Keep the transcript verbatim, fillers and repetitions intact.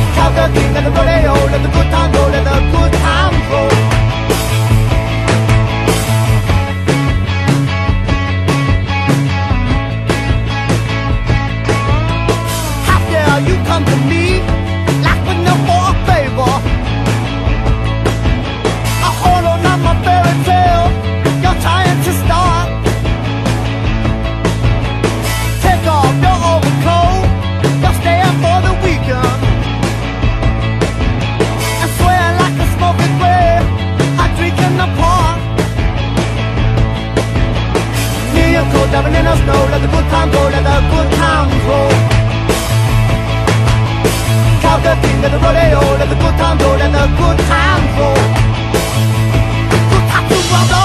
Count the king at the rodeo, let the good time roll, let the good times roll. How dare you come to me like with no more favor? I hold on to my fairy tale you're trying to start. Take off your overcoat, you're staying for the weekend. I swear like a smoking grave, I'm drinking the park. Near your coat, diving in the snow, let the good time go, let the good times roll. Count the king at the rodeo, let the good time go, let the good times roll. Good times roll.